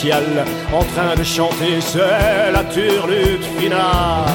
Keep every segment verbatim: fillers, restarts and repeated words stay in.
en train de chanter, c'est la turlute finale.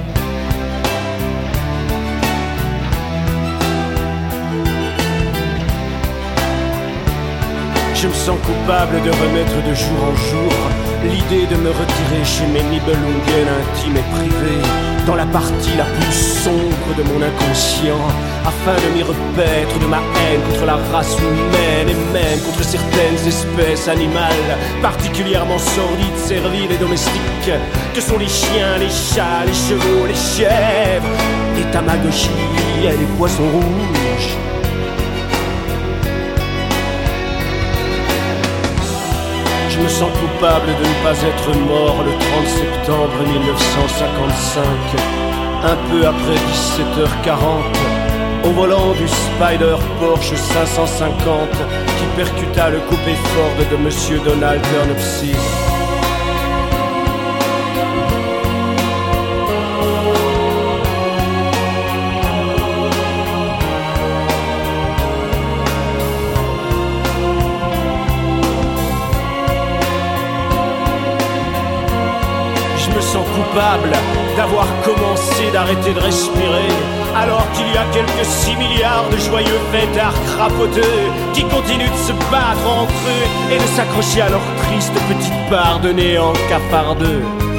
Je me sens coupable de remettre de jour en jour l'idée de me retirer chez mes Nibelungen intimes et privés, dans la partie la plus sombre de mon inconscient, afin de m'y repaître de ma haine contre la race humaine et même contre certaines espèces animales particulièrement sordides, serviles et domestiques, que sont les chiens, les chats, les chevaux, les chèvres, les tamagotchis et les poissons rouges. Je me sens coupable de ne pas être mort le trente septembre mille neuf cent cinquante-cinq, un peu après dix-sept heures quarante, au volant du Spider Porsche cinq cent cinquante qui percuta le coupé Ford de Monsieur Donald Turnipseed. Coupable d'avoir commencé d'arrêter de respirer, alors qu'il y a quelques six milliards de joyeux fêtards crapoteux qui continuent de se battre entre eux et de s'accrocher à leur triste petite part de néant cafardeux.